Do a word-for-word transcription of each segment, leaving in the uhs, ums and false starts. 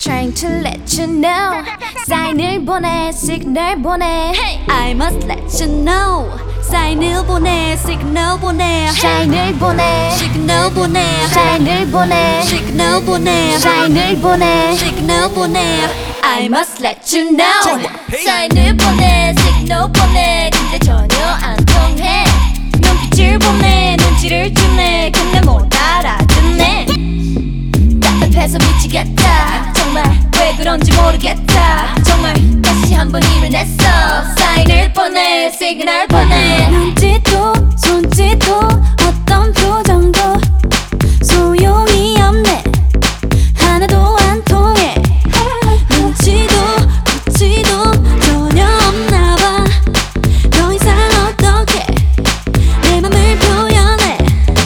Trying to let you know 사인을 보내 시그널 보내 I must let you know 사인을 보내 시그널 보내 사인을 보내 시그널 보내 사인을 보내 시그널 보내 사인을 보내 시그널 보내 I must let you know 사인을 보내 시그널 보내 근데 전혀 안 통해 눈빛을 보내 눈치를 주네 근데 못 알아듣네 답답해서 미치겠다 정말 왜 그런지 모르겠다 정말 다시 한번 일을 냈어 사인을 보내 시그널 보내 눈짓도 손짓도 어떤 표정도 소용이 없네 하나도 안 통해 눈치도 코치도 전혀 없나봐 더 이상 어떻게 내 맘을 표현해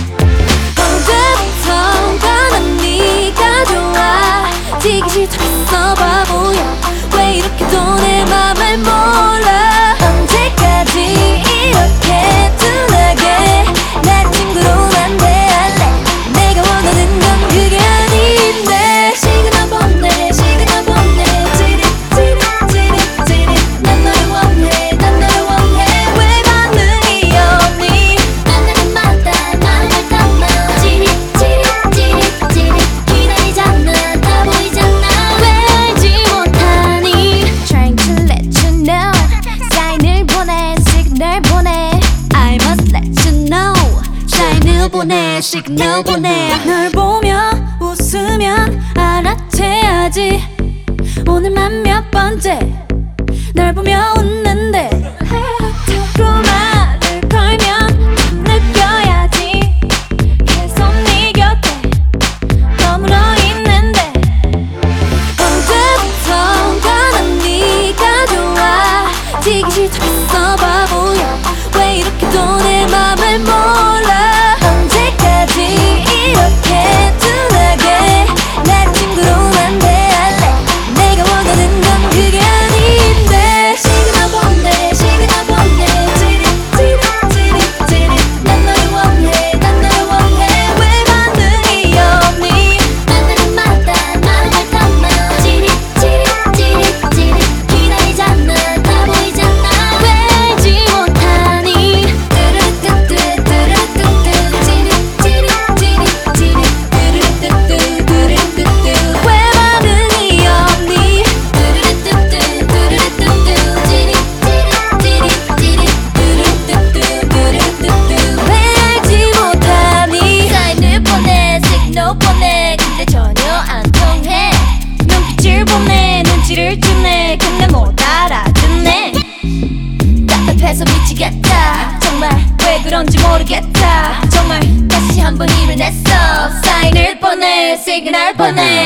언제부턴가 난 네가 좋아 지기 싫다했어 바보야 왜 이렇게도 내 맘을 몰라 언제까지 이렇게 둔하게 날 친구로만 대할래 내가 원하는 건 그게 아닌데 시그널 보내 시그널 보내 찌릿 찌릿 찌릿 찌릿 난 너를 원해 난 너를 원해 왜 반응이 없니 만나는 마다 마음을 담아 찌릿 찌릿 찌릿 찌릿 기다리잖아 다 보이잖아 왜 알지 못하니 Trying to let you know 사인을 보내 시그널 보내 I must let you know 사인을 보내 시그널 보내 널 보며 웃으면 알아채야지 오늘만 몇 번째 널 보며 웃는데 자꾸 말을 걸면 느껴야지 계속 네 곁에 머물러 있는데 언제부턴가 난 네가 좋아 지기 싫다했어 바보야 왜 이렇게도 내 맘을 몰라 언제까지 이렇게 둔하게 날 친구로만 대할래 내가 원하는 건 그게 아닌데 시그널 보내 시그널 보내 찌릿 찌릿 찌릿 찌릿 난 너를 원해 난 너를 원해 왜 반응이 없니 만나는 마다 마음을 담아 찌릿 찌릿 찌릿 찌릿 기다리잖아 다 보이잖아 왜 알지 못하니 뚜루뚜뚜 뚜루뚜뚜 찌릿 찌릿 찌릿 찌릿 뚜루뚜뚜 뚜루뚜뚜 왜 반응이 없니 뚜루뚜뚜 뚜루뚜뚜 찌릿 찌릿 찌릿 찌릿 뚜루뚜뚜 뚜루뚜뚜 왜 알지 못하니 사인을 보내 시그널 보내 근데 전혀 안 통해 눈빛을 보내 눈치를 주네 근데 못 알아듣네 답답해서 미치겠다 정말 왜 그런지 모르겠다 정말 다시 한번 일을 냈어 사인을 보내 시그널 보내